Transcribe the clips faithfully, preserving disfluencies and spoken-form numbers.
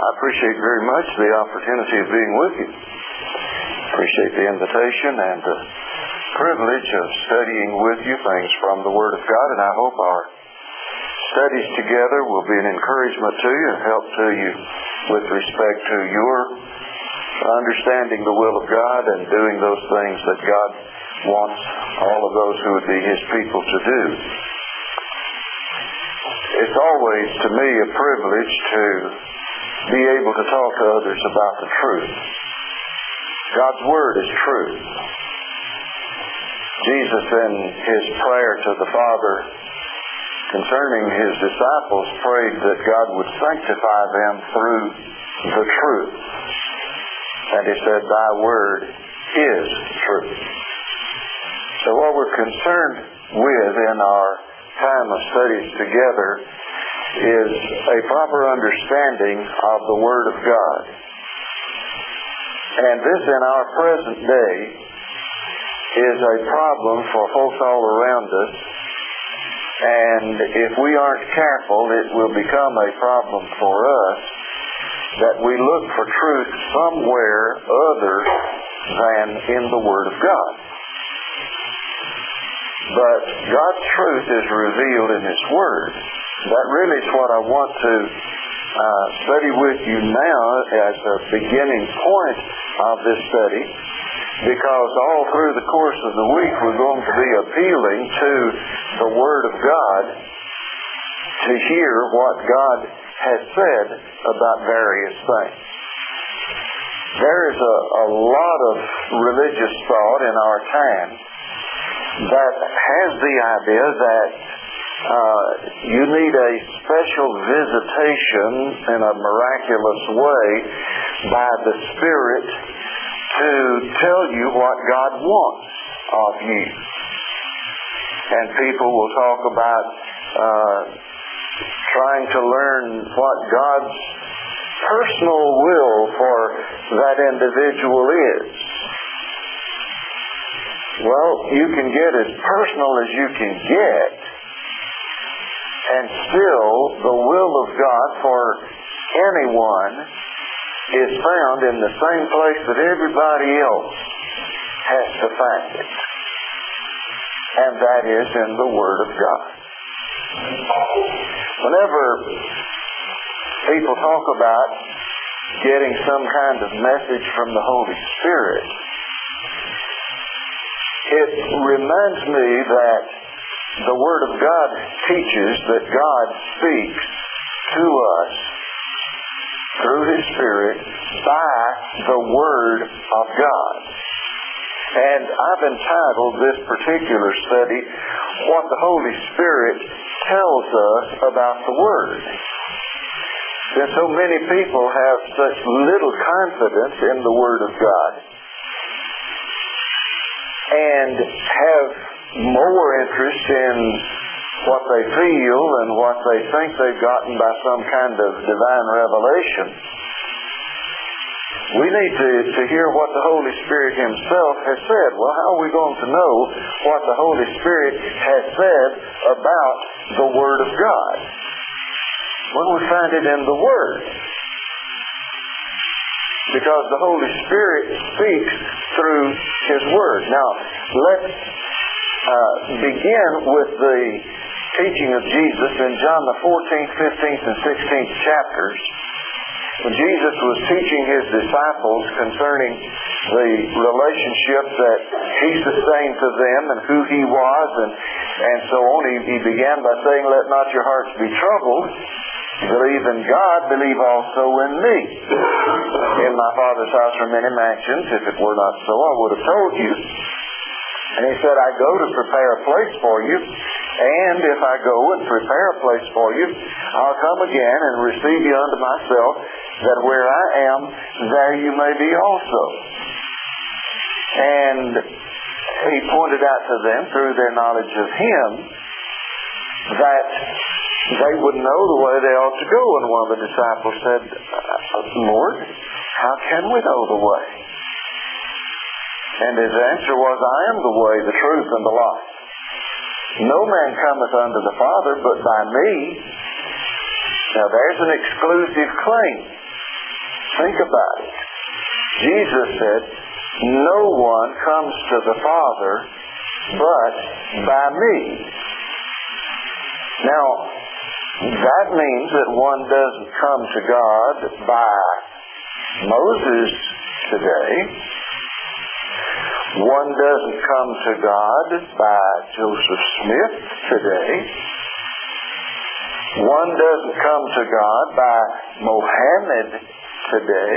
I appreciate very much the opportunity of being with you. Appreciate the invitation and the privilege of studying with you things from the Word of God, and I hope our studies together will be an encouragement to you and help to you with respect to your understanding the will of God and doing those things that God wants all of those who would be His people to do. It's always, to me, a privilege to be able to talk to others about the truth. God's Word is truth. Jesus, in His prayer to the Father concerning His disciples, prayed that God would sanctify them through the truth. And He said, Thy Word is truth. So what we're concerned with in our time of studies together is a proper understanding of the Word of God. And this in our present day is a problem for folks all around us. And if we aren't careful, it will become a problem for us that we look for truth somewhere other than in the Word of God. But God's truth is revealed in His Word. That really is what I want to uh, study with you now as a beginning point of this study, because all through the course of the week we're going to be appealing to the Word of God to hear what God has said about various things. There is a, a lot of religious thought in our time that has the idea that uh, you need a special visitation in a miraculous way by the Spirit to tell you what God wants of you. And people will talk about uh, trying to learn what God's personal will for that individual is. Well, you can get as personal as you can get, and still the will of God for anyone is found in the same place that everybody else has to find it. And that is in the Word of God. Whenever people talk about getting some kind of message from the Holy Spirit, it reminds me that the Word of God teaches that God speaks to us through His Spirit by the Word of God. And I've entitled this particular study, What the Holy Spirit Tells Us About the Word. And so many people have such little confidence in the Word of God and have more interest in what they feel and what they think they've gotten by some kind of divine revelation. We need to, to hear what the Holy Spirit Himself has said. Well, how are we going to know what the Holy Spirit has said about the Word of God? Well, we find it in the Word. Because the Holy Spirit speaks through His Word. Now, let's uh, begin with the teaching of Jesus in John the fourteenth, fifteenth, and sixteenth chapters. When Jesus was teaching His disciples concerning the relationship that He sustained to them and who He was and, and so on, he, he began by saying, Let not your hearts be troubled. Believe in God, believe also in me. In my Father's house are many mansions. If it were not so, I would have told you. And He said, I go to prepare a place for you. And if I go and prepare a place for you, I'll come again and receive you unto myself, that where I am, there you may be also. And He pointed out to them, through their knowledge of Him, that they would know the way they ought to go. And one of the disciples said, Lord, how can we know the way? And His answer was, I am the way, the truth, and the life. No man cometh unto the Father but by me. Now there's an exclusive claim. Think about it. Jesus said, no one comes to the Father but by me. Now, that means that one doesn't come to God by Moses today. One doesn't come to God by Joseph Smith today. One doesn't come to God by Mohammed today,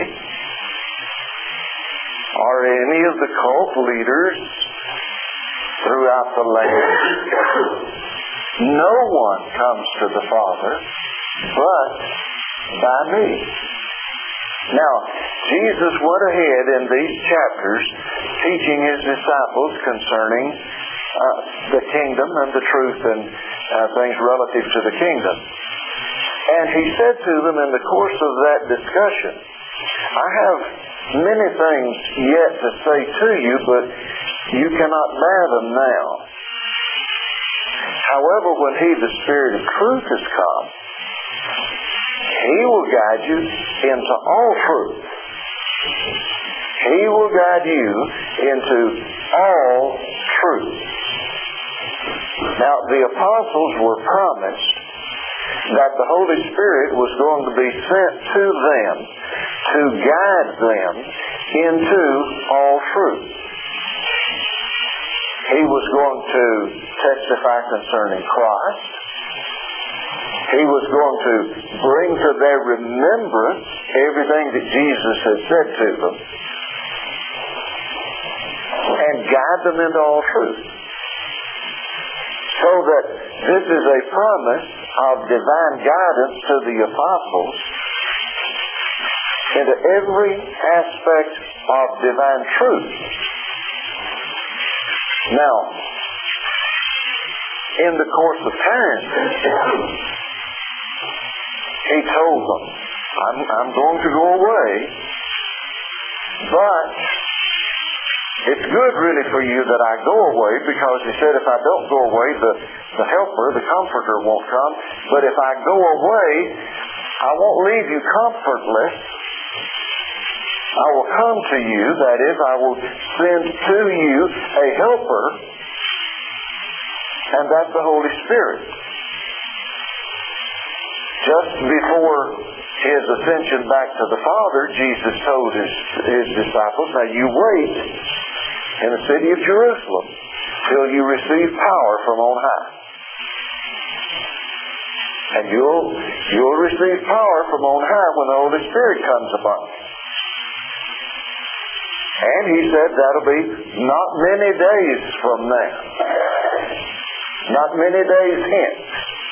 or any of the cult leaders throughout the land. No one comes to the Father but by me. Now, Jesus went ahead in these chapters teaching His disciples concerning uh, the kingdom and the truth and uh, things relative to the kingdom. And He said to them in the course of that discussion, I have many things yet to say to you, but you cannot bear them now. However, when He, the Spirit of truth, has come, He will guide you into all truth. He will guide you into all truth. Now, the apostles were promised that the Holy Spirit was going to be sent to them to guide them into all truth. He was going to testify concerning Christ. He was going to bring to their remembrance everything that Jesus had said to them and guide them into all truth. So that this is a promise of divine guidance to the apostles into every aspect of divine truth. Now, in the course of time, He told them, I'm, I'm going to go away, but it's good really for you that I go away, because He said if I don't go away, the, the helper, the comforter won't come. But if I go away, I won't leave you comfortless. I will come to you, that is, I will send to you a helper, and that's the Holy Spirit. Just before His ascension back to the Father, Jesus told His, his disciples, now you wait in the city of Jerusalem till you receive power from on high. And you'll, you'll receive power from on high when the Holy Spirit comes upon you. And He said that'll be not many days from now. Not many days hence.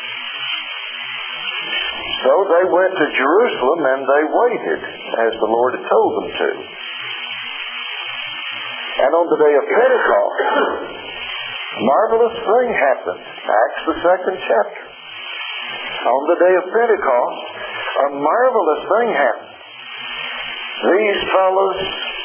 So they went to Jerusalem and they waited as the Lord had told them to. And on the day of Pentecost, a marvelous thing happened. Acts the second chapter. On the day of Pentecost, a marvelous thing happened. These fellows,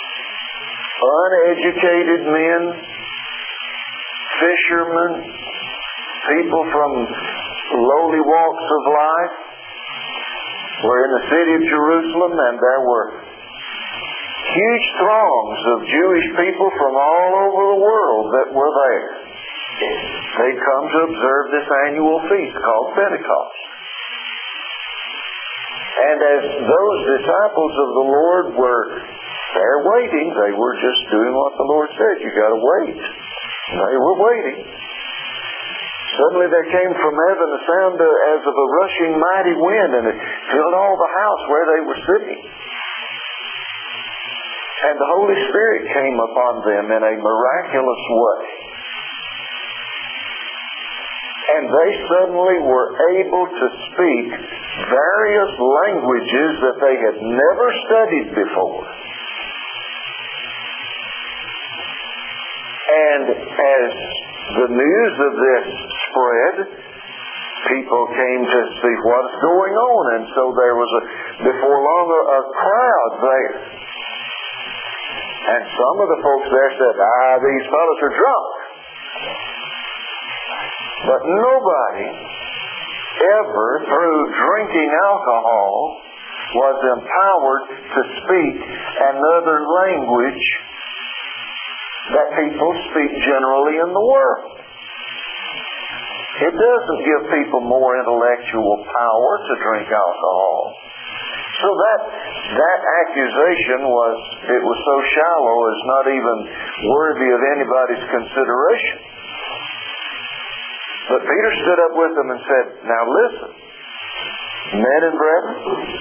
uneducated men, fishermen, people from lowly walks of life, were in the city of Jerusalem, and there were huge throngs of Jewish people from all over the world that were there. They come to observe this annual feast called Pentecost. And as those disciples of the Lord were there waiting, they were just doing what the Lord said. You got to wait. They were waiting. Suddenly there came from heaven a sound as of a rushing mighty wind, and it filled all the house where they were sitting. And the Holy Spirit came upon them in a miraculous way. And they suddenly were able to speak various languages that they had never studied before. And as the news of this spread, people came to see what's going on. And so there was, a, before long, a, a crowd there. And some of the folks there said, ah, these fellows are drunk. But nobody ever, through drinking alcohol, was empowered to speak another language that people speak generally in the world. It doesn't give people more intellectual power to drink alcohol. So that that accusation was, it was so shallow as not even worthy of anybody's consideration. But Peter stood up with them and said, now listen, men and brethren,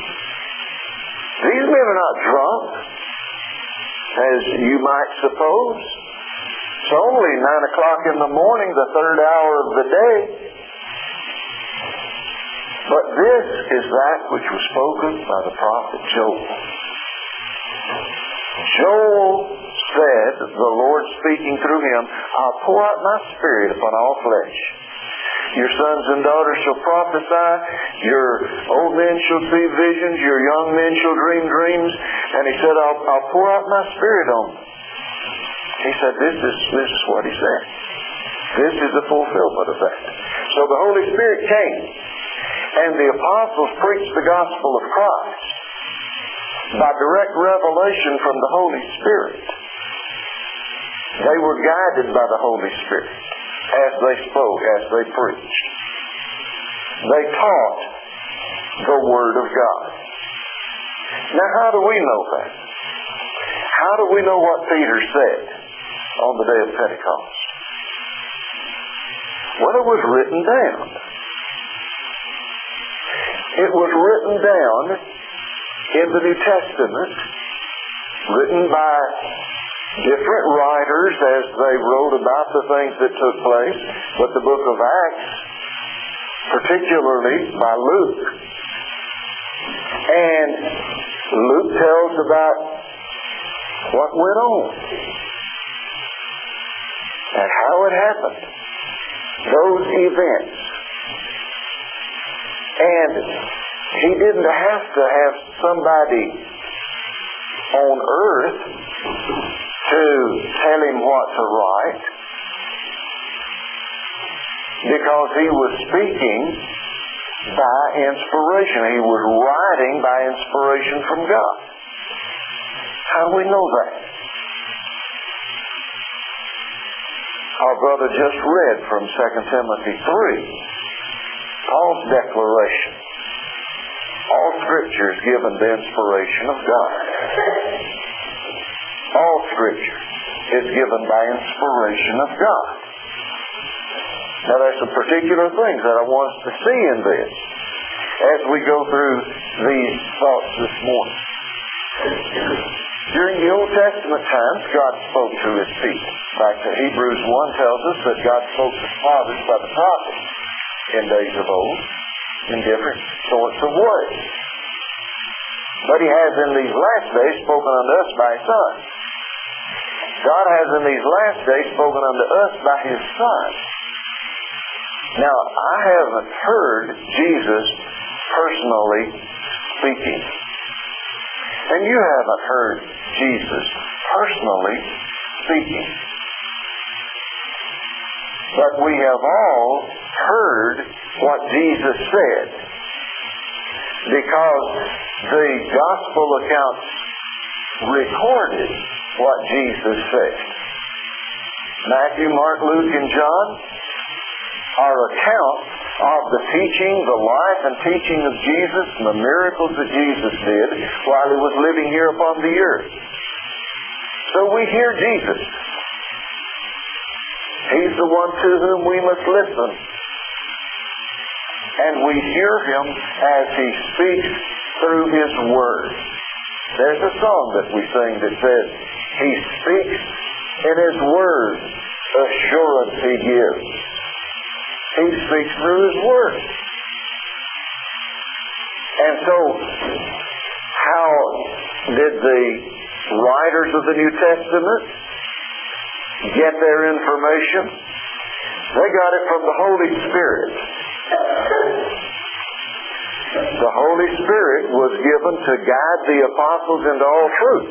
these men are not drunk, as you might suppose. It's only nine o'clock in the morning, the third hour of the day. But this is that which was spoken by the prophet Joel. Joel said, the Lord speaking through him, I'll pour out my Spirit upon all flesh. Your sons and daughters shall prophesy, your old men shall see visions, your young men shall dream dreams. And he said, I'll, I'll pour out my Spirit on them. He said, this is, this is what he said. This is the fulfillment of that. So the Holy Spirit came, and the apostles preached the gospel of Christ by direct revelation from the Holy Spirit. They were guided by the Holy Spirit as they spoke, as they preached. They taught the Word of God. Now, how do we know that? How do we know what Peter said on the day of Pentecost? Well, it was written down. It was written down in the New Testament, written by different writers as they wrote about the things that took place. But the book of Acts, particularly by Luke, and Luke tells about what went on and how it happened, those events. And he didn't have to have somebody on earth to tell him what to write, because he was speaking by inspiration. He was writing by inspiration from God. How do we know that? Our brother just read from Second Timothy three, Paul's declaration. All Scripture is given the inspiration of God. All Scripture is given by inspiration of God. Now there's some particular things that I want us to see in this as we go through these thoughts this morning. During the Old Testament times, God spoke to His people. Back to Hebrews one tells us that God spoke to fathers by the prophets in days of old, in different sorts of ways. But He has in these last days spoken unto us by His Son. God has in these last days spoken unto us by His Son. Now, I haven't heard Jesus personally speaking. And you haven't heard Jesus personally speaking. But we have all heard what Jesus said, because the gospel accounts recorded what Jesus said. Matthew, Mark, Luke, and John are accounts of the teaching, the life and teaching of Jesus, and the miracles that Jesus did while He was living here upon the earth. So we hear Jesus. He's the one to whom we must listen. And we hear Him as He speaks through His Word. There's a song that we sing that says, He speaks in His Word, assurance He gives. He speaks through His Word. And so, how did the writers of the New Testament get their information? They got it from the Holy Spirit. The Holy Spirit was given to guide the apostles into all truth.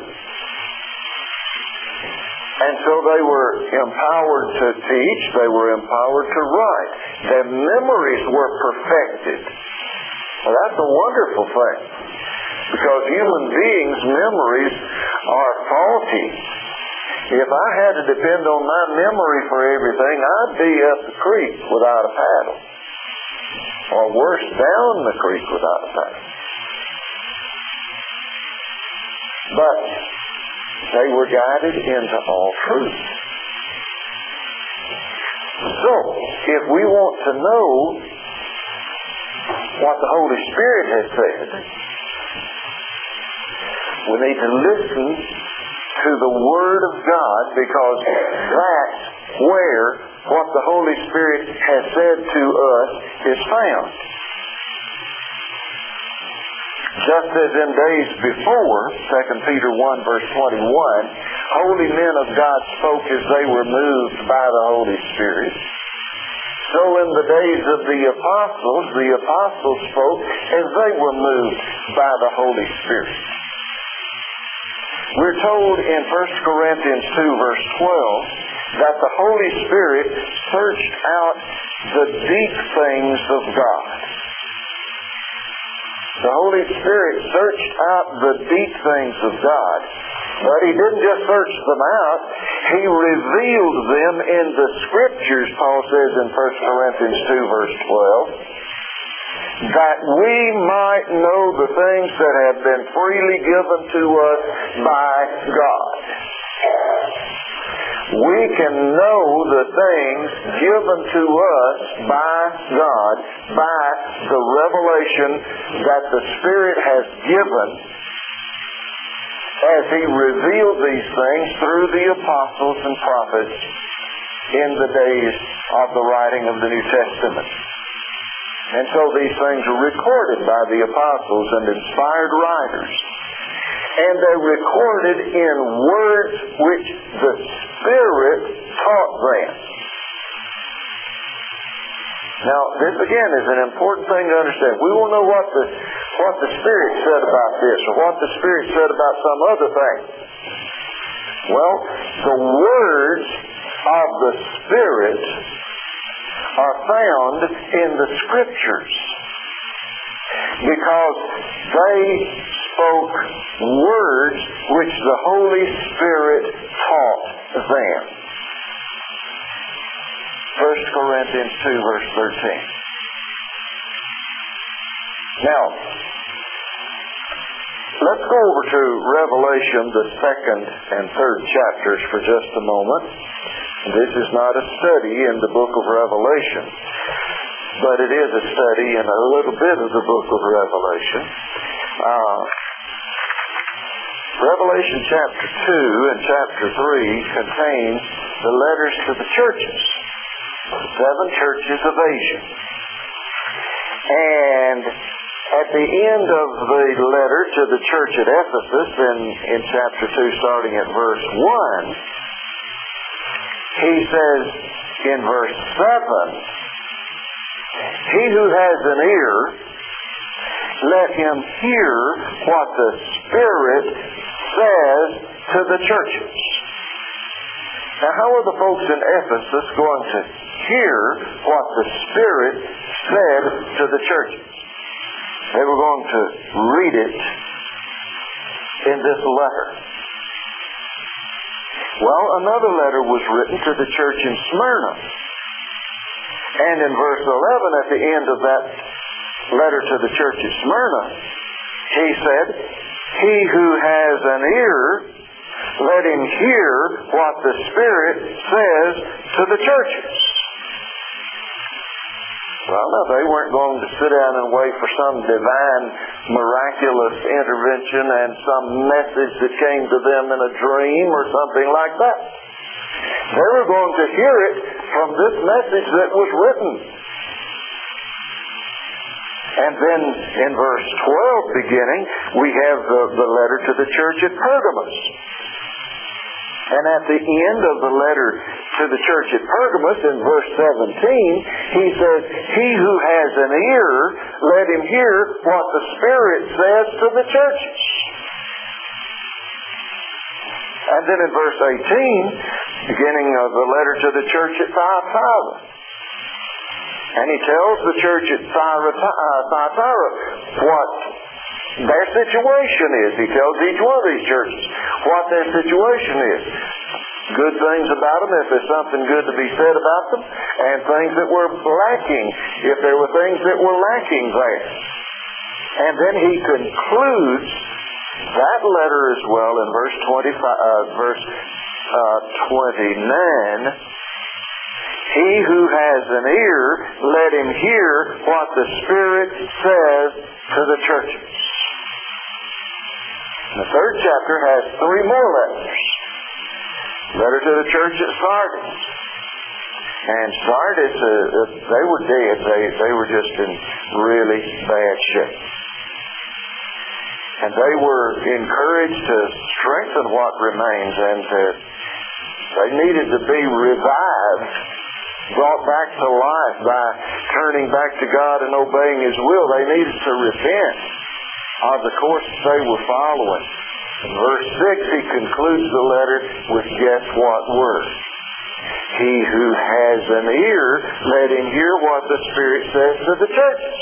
And so they were empowered to teach, they were empowered to write. Their memories were perfected. Well, that's a wonderful thing. Because human beings' memories are faulty. If I had to depend on my memory for everything, I'd be up the creek without a paddle. Or worse, down the creek without a paddle. But they were guided into all truth. So, if we want to know what the Holy Spirit has said, we need to listen to the Word of God, because that's where what the Holy Spirit has said to us is found. Just as in days before, Second Peter one verse twenty-one, holy men of God spoke as they were moved by the Holy Spirit. So in the days of the apostles, the apostles spoke as they were moved by the Holy Spirit. We're told in First Corinthians two verse twelve that the Holy Spirit searched out the deep things of God. The Holy Spirit searched out the deep things of God. But He didn't just search them out. He revealed them in the Scriptures, Paul says in First Corinthians two verse twelve, that we might know the things that have been freely given to us by God. We can know the things given to us by God, by the revelation that the Spirit has given as He revealed these things through the apostles and prophets in the days of the writing of the New Testament. And so these things are recorded by the apostles and inspired writers. And they're recorded in words which the Spirit taught them. Now, this again is an important thing to understand. We will know what the what the Spirit said about this, or what the Spirit said about some other thing. Well, the words of the Spirit are found in the Scriptures, because they spoke words which the Holy Spirit taught them. First Corinthians two verse thirteen. Now, let's go over to Revelation, the second and third chapters for just a moment. This is not a study in the book of Revelation, but it is a study in a little bit of the book of Revelation. Uh, Revelation chapter two and chapter three contain the letters to the churches, the seven churches of Asia. And at the end of the letter to the church at Ephesus, in, in chapter two, starting at verse one, he says in verse seven, "He who has an ear, let him hear what the Spirit says to the churches." Now, how are the folks in Ephesus going to hear what the Spirit said to the churches? They were going to read it in this letter. Well, another letter was written to the church in Smyrna. And in verse eleven, at the end of that letter to the church at Smyrna, he said, "He who has an ear, let him hear what the Spirit says to the churches." Well, no, they weren't going to sit down and wait for some divine, miraculous intervention and some message that came to them in a dream or something like that. They were going to hear it from this message that was written. And then in verse twelve beginning, we have the, the letter to the church at Pergamos. And at the end of the letter to the church at Pergamos, in verse seventeen, he says, "He who has an ear, let him hear what the Spirit says to the churches." And then in verse eighteen, beginning of the letter to the church at Thyatira, and he tells the church at Thyatira what their situation is. He tells each one of these churches what their situation is. Good things about them, if there's something good to be said about them, and things that were lacking, if there were things that were lacking there. And then he concludes that letter as well in verse twenty-five, uh, verse uh, twenty-nine. He who has an ear, let him hear what the Spirit says to the churches. The third chapter has three more letters. Letter to the church at Sardis. And Sardis, uh, they were dead. They, they were just in really bad shape. And they were encouraged to strengthen what remains, and to, they needed to be revived, brought back to life by turning back to God and obeying His will. They needed to repent of the course that they were following. In verse six, he concludes the letter with guess what word? He who has an ear, let him hear what the Spirit says to the churches.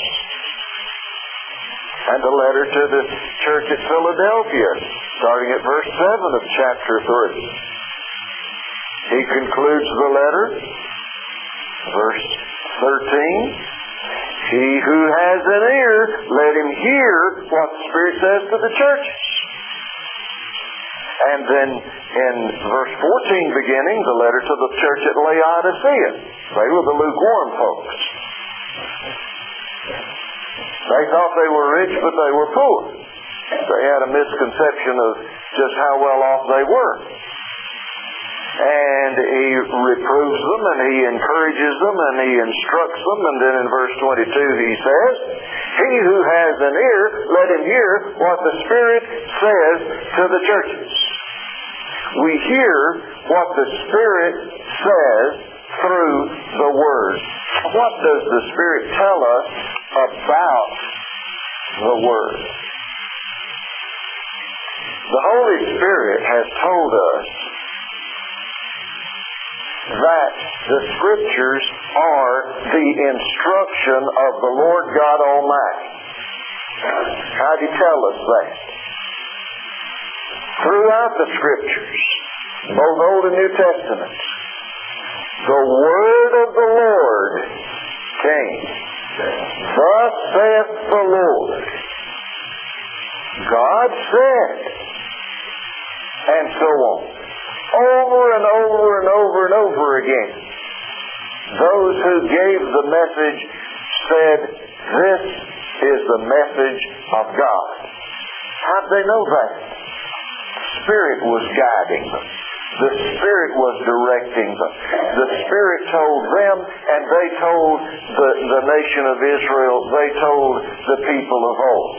And the letter to the church at Philadelphia, starting at verse seven of chapter three. He concludes the letter, verse thirteen. He who has an ear, let him hear what the Spirit says to the churches. And then in verse fourteen beginning, the letter to the church at Laodicea. They were the lukewarm folks. They thought they were rich, but they were poor. They had a misconception of just how well off they were. And he reproves them, and he encourages them, and he instructs them. And then in verse twenty-two he says, He who has an ear, let him hear what the Spirit says to the churches. We hear what the Spirit says through the Word. What does the Spirit tell us about the Word? The Holy Spirit has told us that the Scriptures are the instruction of the Lord God Almighty. How did He tell us that? Throughout the Scriptures, both Old and New Testaments, the Word of the Lord came. Thus saith the Lord. God said. And so on. Over and over and over and over again. Those who gave the message said, this is the message of God. How'd they know that? The Spirit was guiding them. The Spirit was directing them. The Spirit told them, and they told the, the nation of Israel, they told the people of old.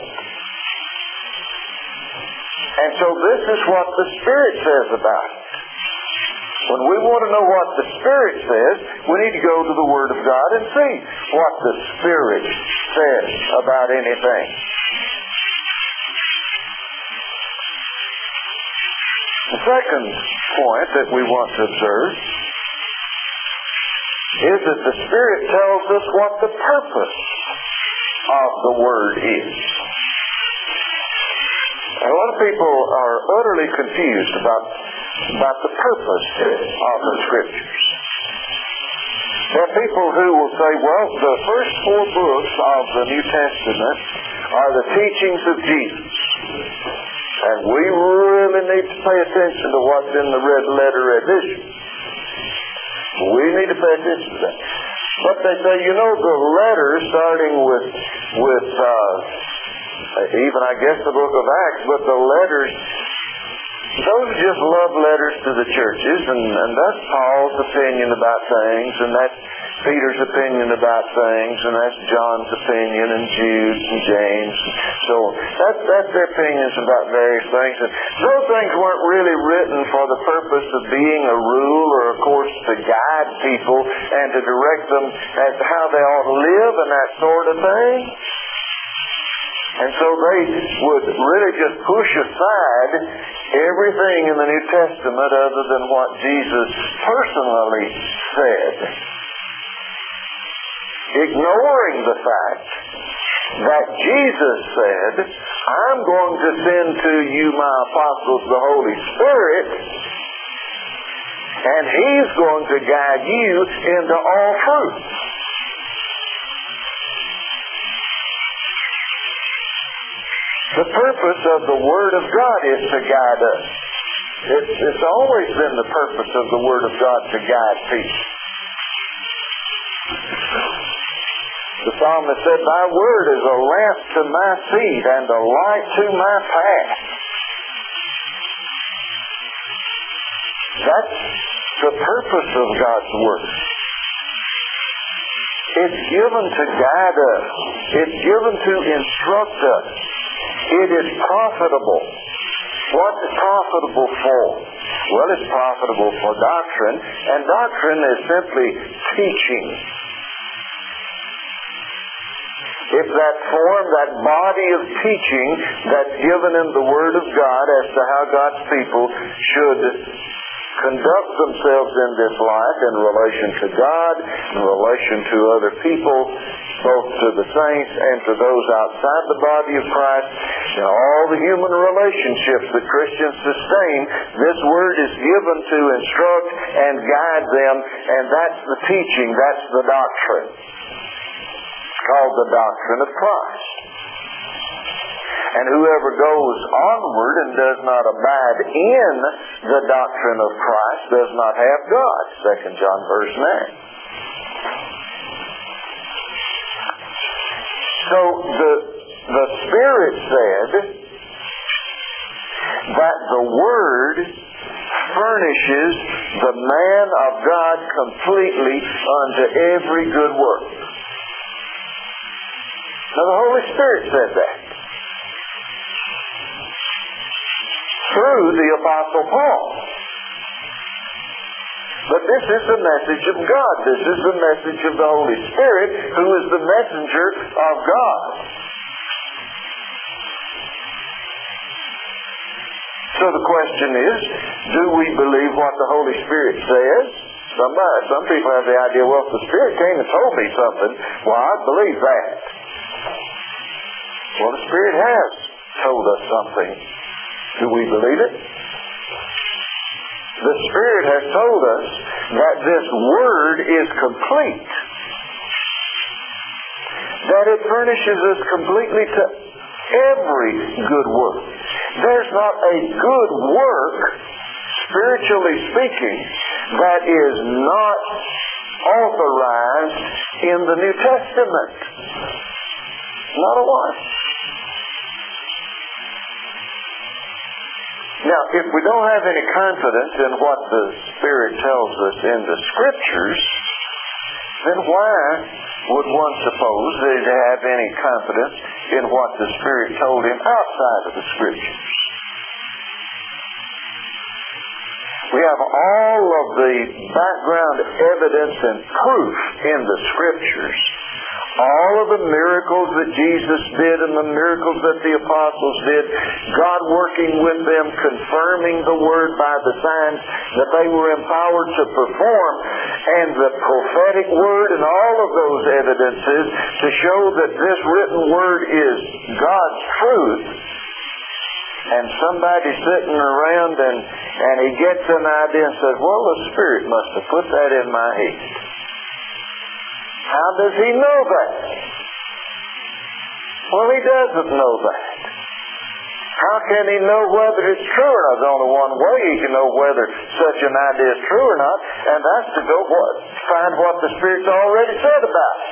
And so this is what the Spirit says about it. When we want to know what the Spirit says, we need to go to the Word of God and see what the Spirit says about anything. The second point that we want to observe is that the Spirit tells us what the purpose of the Word is. A lot of people are utterly confused about, about the purpose of the Scriptures. There are people who will say, well, the first four books of the New Testament are the teachings of Jesus. And we really need to pay attention to what's in the red letter edition. We need to pay attention to that. But they say, you know, the letters starting with, with uh, even I guess the book of Acts, but the letters, those are just love letters to the churches, and, and that's Paul's opinion about things, and that's Peter's opinion about things, and that's John's opinion, and Jude's and James. So that, that's their opinions about various things. And those things weren't really written for the purpose of being a rule or a course to guide people and to direct them as to how they ought to live and that sort of thing. And so they would really just push aside everything in the New Testament other than what Jesus personally said, ignoring the fact that Jesus said, I'm going to send to you my apostles, the Holy Spirit, and He's going to guide you into all truth. The purpose of the Word of God is to guide us. It's, it's always been the purpose of the Word of God to guide people. The psalmist said, Thy Word is a lamp to my feet and a light to my path. That's the purpose of God's Word. It's given to guide us. It's given to instruct us. It is profitable. What's it profitable for? Well, it's profitable for doctrine, and doctrine is simply teaching. It's that form, that body of teaching that's given in the Word of God as to how God's people should conduct themselves in this life in relation to God, in relation to other people, both to the saints and to those outside the body of Christ. In all the human relationships that Christians sustain, this Word is given to instruct and guide them, and that's the teaching, that's the doctrine. It's called the doctrine of Christ. And whoever goes onward and does not abide in the doctrine of Christ does not have God. Second John verse nine. So the, the Spirit said that the Word furnishes the man of God completely unto every good work. Now the Holy Spirit said that through the Apostle Paul. But this is the message of God. This is the message of the Holy Spirit, who is the messenger of God. So the question is, do we believe what the Holy Spirit says? Somebody, some people have the idea, well, if the Spirit came and told me something, well, I believe that. Well, the Spirit has told us something. Do we believe it? The Spirit has told us that this Word is complete. That it furnishes us completely to every good work. There's not a good work, spiritually speaking, that is not authorized in the New Testament. Not a one. Now, if we don't have any confidence in what the Spirit tells us in the Scriptures, then why would one suppose that he'd have any confidence in what the Spirit told him outside of the Scriptures? We have all of the background evidence and proof in the Scriptures. All of the miracles that Jesus did and the miracles that the apostles did, God working with them, confirming the Word by the signs that they were empowered to perform, and the prophetic Word and all of those evidences to show that this written Word is God's truth. And somebody sitting around and, and he gets an idea and says, well, the Spirit must have put that in my head. How does he know that? Well, he doesn't know that. How can he know whether it's true or not? There's only one way he can know whether such an idea is true or not, and that's to go what, find what the Spirit's already said about it.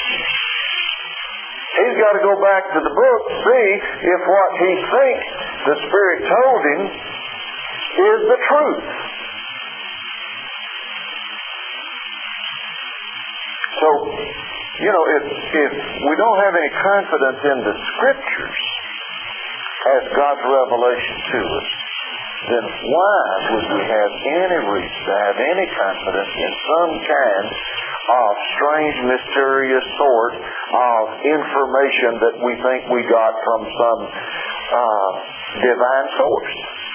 He's got to go back to the book to see if what he thinks the Spirit told him is the truth. So, you know, if, if we don't have any confidence in the Scriptures as God's revelation to us, then why would we have any reason to have any confidence in some kind of strange, mysterious sort of information that we think we got from some uh, divine source?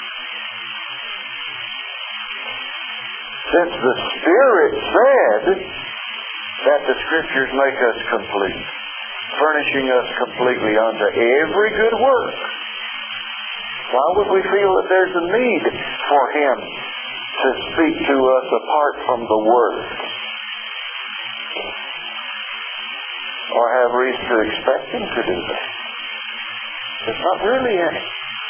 Since the Spirit said that the Scriptures make us complete, furnishing us completely unto every good work. Why would we feel that there's a need for Him to speak to us apart from the Word? Or have reason to expect Him to do that? There's not really any.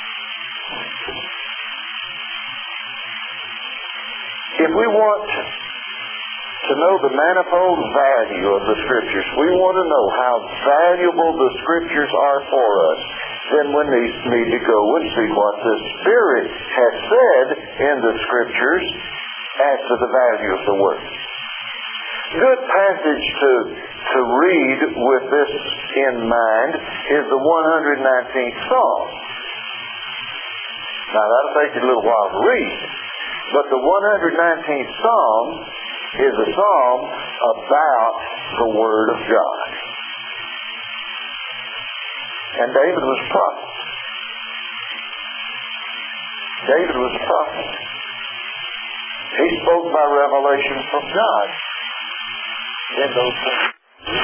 If we want to know the manifold value of the Scriptures, we want to know how valuable the Scriptures are for us, then we need to go and see what the Spirit has said in the Scriptures as to the value of the Word. Good passage to, to read with this in mind is the one hundred nineteenth Psalm. Now that'll take you a little while to read, but the one hundred nineteenth Psalm is a psalm about the Word of God. And David was a prophet. David was a prophet. He spoke by revelation from God in those things.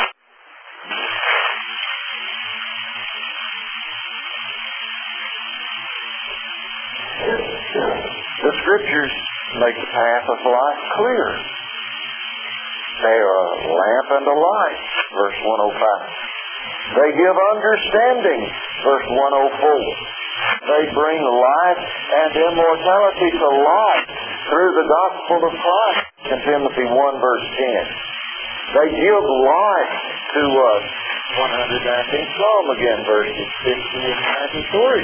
The Scriptures make the path of life clear. They are a lamp and a light, verse one oh five. They give understanding, verse one oh four. They bring life and immortality to light through the gospel of Christ, in Timothy one, verse ten. They give life to us, one hundred nineteenth Psalm again, verses fifty and ninety-three.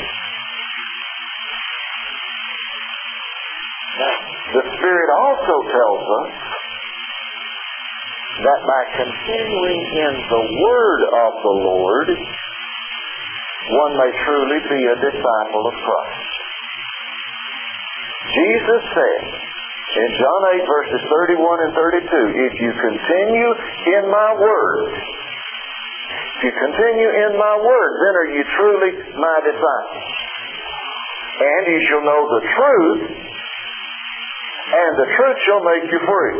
Now, the Spirit also tells us that by continuing in the Word of the Lord, one may truly be a disciple of Christ. Jesus said in John eight, verses thirty-one and thirty-two, if you continue in my Word, if you continue in my Word, then are you truly my disciples. And you shall know the truth, and the truth shall make you free.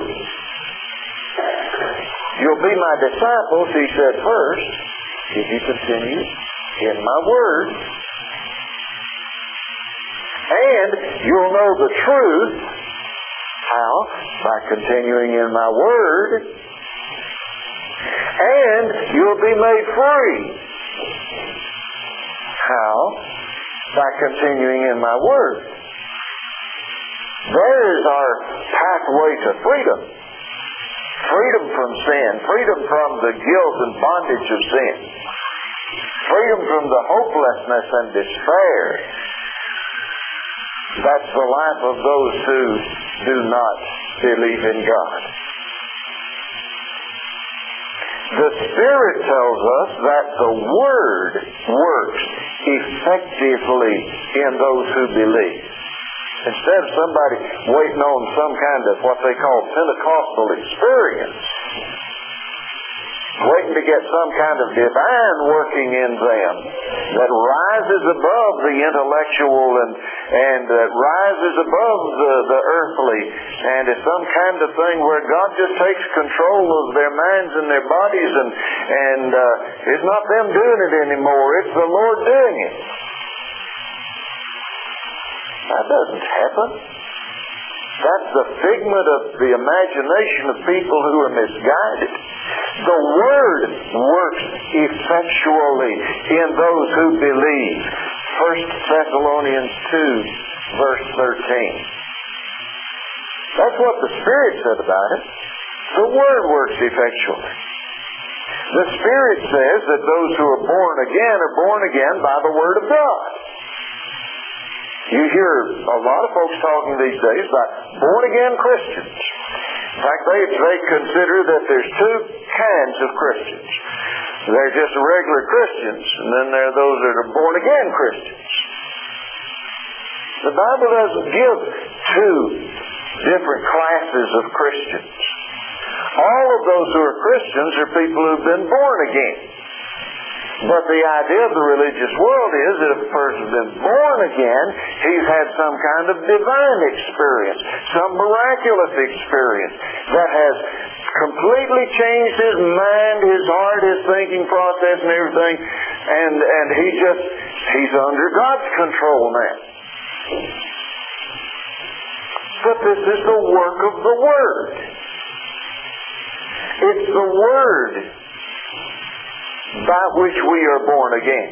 You'll be my disciples, he said first, if you continue in my Word. And you'll know the truth. How? By continuing in my Word. And you'll be made free. How? By continuing in my Word. There's our pathway to freedom. Freedom from sin. Freedom from the guilt and bondage of sin. Freedom from the hopelessness and despair. That's the life of those who do not believe in God. The Spirit tells us that the Word works effectively in those who believe. Instead of somebody waiting on some kind of what they call Pentecostal experience, waiting to get some kind of divine working in them that rises above the intellectual and and uh, rises above the, the earthly, and is some kind of thing where God just takes control of their minds and their bodies, and and uh, it's not them doing it anymore, it's the Lord doing it. That doesn't happen. That's the figment of the imagination of people who are misguided. The Word works effectually in those who believe. First Thessalonians two, verse thirteen. That's what the Spirit said about it. The Word works effectually. The Spirit says that those who are born again are born again by the Word of God. You hear a lot of folks talking these days about born-again Christians. In fact, they, they consider that there's two kinds of Christians. They're just regular Christians, and then there are those that are born-again Christians. The Bible doesn't give two different classes of Christians. All of those who are Christians are people who've been born again. But the idea of the religious world is that if a person's been born again, he's had some kind of divine experience, some miraculous experience that has completely changed his mind, his heart, his thinking process and everything. And, and he just, he's under God's control now. But this is the work of the Word. It's the Word by which we are born again.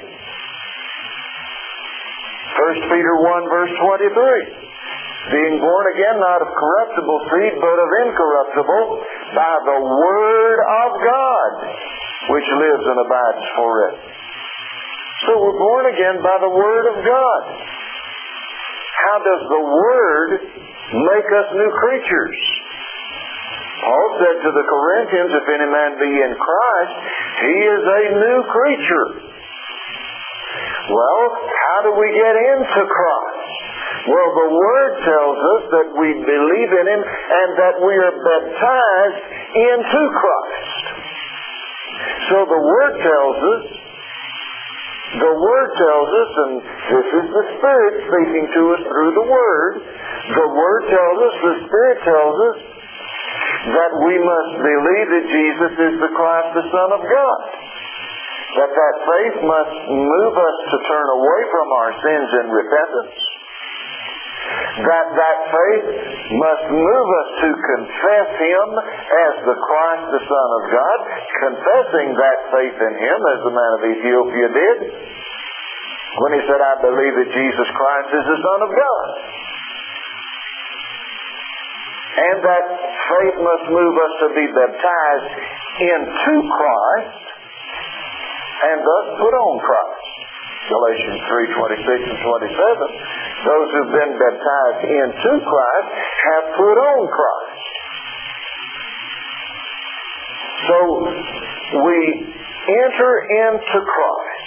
First Peter one verse twenty-three. Being born again not of corruptible seed, but of incorruptible, by the Word of God, which lives and abides forever. So we're born again by the Word of God. How does the Word make us new creatures? Paul said to the Corinthians, if any man be in Christ, he is a new creature. Well, how do we get into Christ? Well, the Word tells us that we believe in Him and that we are baptized into Christ. So the Word tells us, the Word tells us, and this is the Spirit speaking to us through the Word, the Word tells us, the Spirit tells us, that we must believe that Jesus is the Christ, the Son of God. That that faith must move us to turn away from our sins in repentance. That that faith must move us to confess Him as the Christ, the Son of God, confessing that faith in Him as the man of Ethiopia did when he said, I believe that Jesus Christ is the Son of God. And that faith must move us to be baptized into Christ and thus put on Christ. Galatians three twenty-six and twenty-seven. Those who've been baptized into Christ have put on Christ. So we enter into Christ.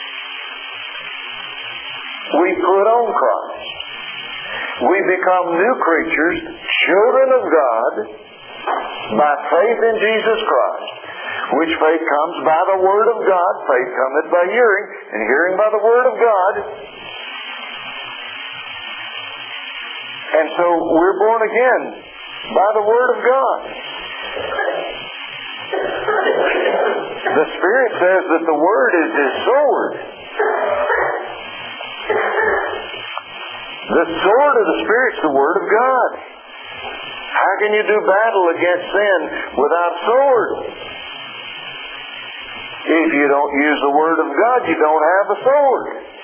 We put on Christ. We become new creatures, children of God, by faith in Jesus Christ, which faith comes by the Word of God. Faith cometh by hearing, and hearing by the Word of God. And so we're born again by the Word of God. The Spirit says that the Word is His sword. The sword of the Spirit is the Word of God. How can you do battle against sin without a sword? If you don't use the Word of God, you don't have a sword.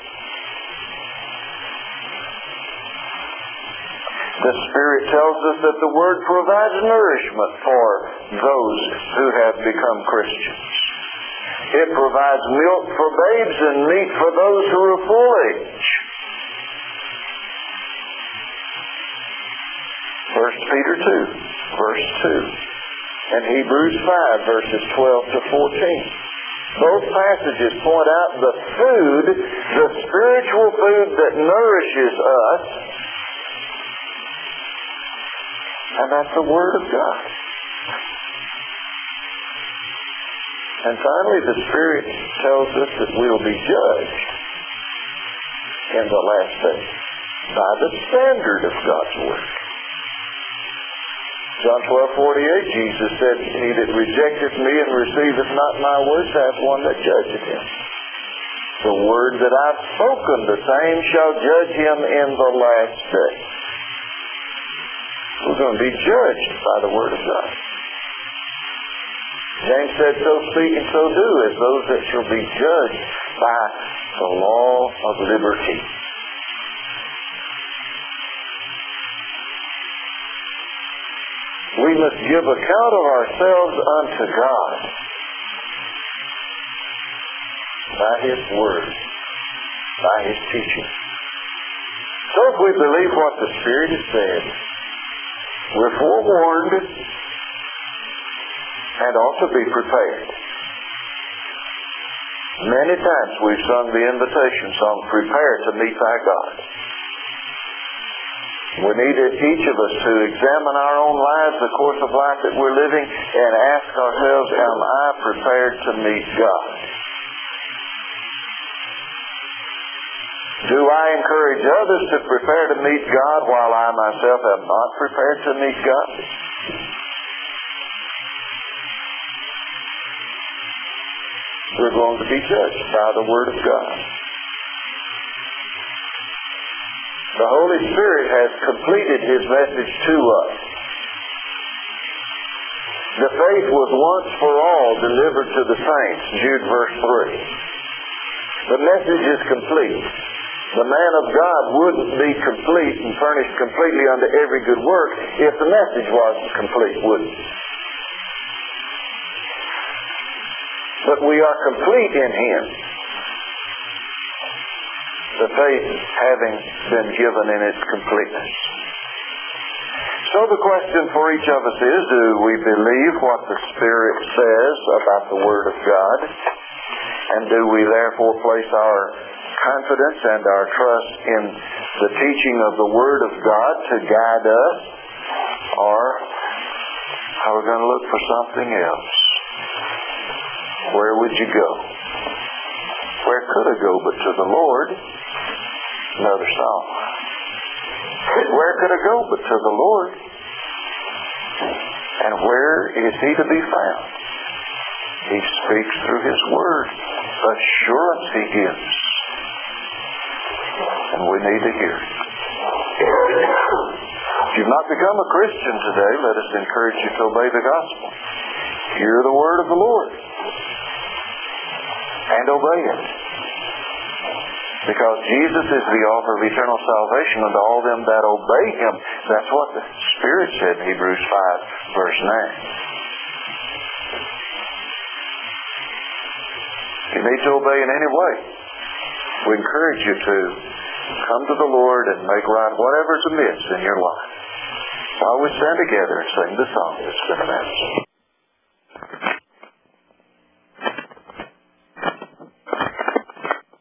The Spirit tells us that the Word provides nourishment for those who have become Christians. It provides milk for babes and meat for those who are full age. First Peter two, verse two, and Hebrews five, verses twelve to fourteen. Both passages point out the food, the spiritual food that nourishes us, and that's the Word of God. And finally, the Spirit tells us that we'll be judged in the last day by the standard of God's Word. John twelve forty-eight, Jesus said, He that rejecteth me and receiveth not my words hath one that judgeth him. The word that I've spoken, the same shall judge him in the last day. We're going to be judged by the Word of God. James said, so speak and so do, as those that shall be judged by the law of liberty. We must give account of ourselves unto God by His Word, by His teaching. So if we believe what the Spirit has said, we're forewarned and ought to be prepared. Many times we've sung the invitation song, prepare to meet thy God. We need each of us to examine our own lives, the course of life that we're living, and ask ourselves, am I prepared to meet God? Do I encourage others to prepare to meet God while I myself am not prepared to meet God? we're going to be judged by the Word of God. The Holy Spirit has completed His message to us. The faith was once for all delivered to the saints, Jude verse three. The message is complete. The man of God wouldn't be complete and furnished completely unto every good work if the message wasn't complete, would it? But we are complete in Him, the faith having been given in its completeness. So the question for each of us is, do we believe what the Spirit says about the Word of God? And do we therefore place our confidence and our trust in the teaching of the Word of God to guide us? Or are we going to look for something else? Where would you go? Where could I go but to the Lord? Another song. Where could I go but to the Lord? And where is He to be found? He speaks through His Word. Assurance He gives. And we need to hear it. If you've not become a Christian today, let us encourage you to obey the gospel. Hear the Word of the Lord. And obey it. Because Jesus is the author of eternal salvation unto all them that obey Him. That's what the Spirit said in Hebrews five, verse nine. If you need to obey in any way, we encourage you to come to the Lord and make right whatever's amiss in your life. While we stand together and sing the song that's been announced.